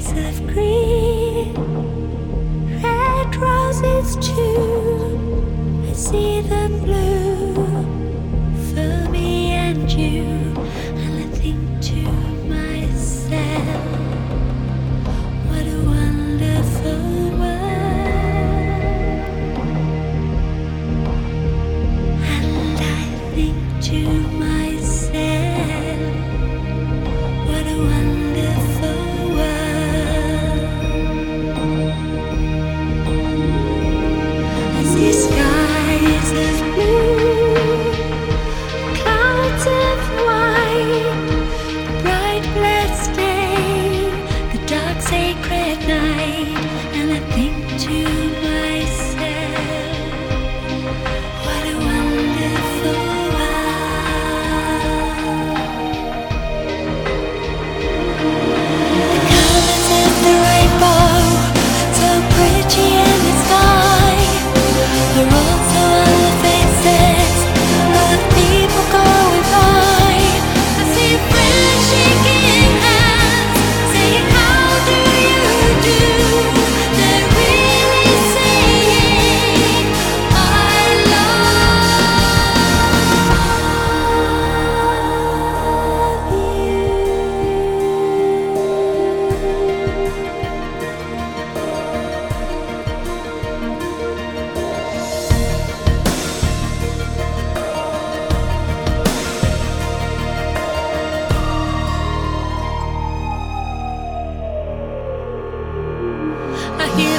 skies of green, red roses too. I see them bloom for me and you, and I think to myself, what a wonderful world. And I think to myself, what a wonderful world. I see skies of blue, clouds of white, bright blessed day, the dark sacred night, and I think to myself, what a wonderful world. The colors of the rainbow, so pretty in the sky, are also on the faces of the people going by. I see friends shaking hands, saying, how do you do? They're really saying, I love you. I hear